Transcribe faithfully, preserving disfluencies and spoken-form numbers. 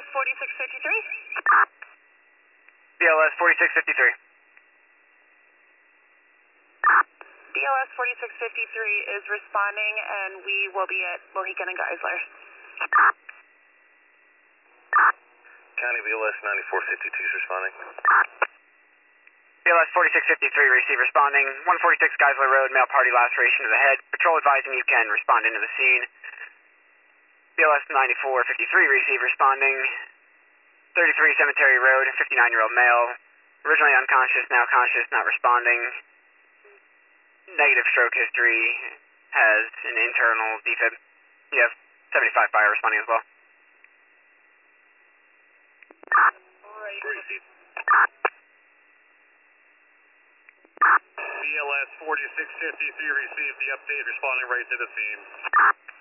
forty-six fifty-three. B L S forty-six fifty-three. B L S forty-six fifty-three is responding, and we will be at Mohican and Geisler. County B L S ninety-four fifty-two is responding. B L S forty-six fifty-three, receive responding. one forty-six Geisler Road, male party laceration to the head. Patrol advising you can respond into the scene. B L S ninety-four fifty-three, receive responding. thirty-three Cemetery Road, fifty-nine-year-old male. Originally unconscious, now conscious, not responding. Negative stroke history, has an internal defib. You have seventy-five fire responding as well. B L S forty-six fifty-three received the update, responding right to the scene.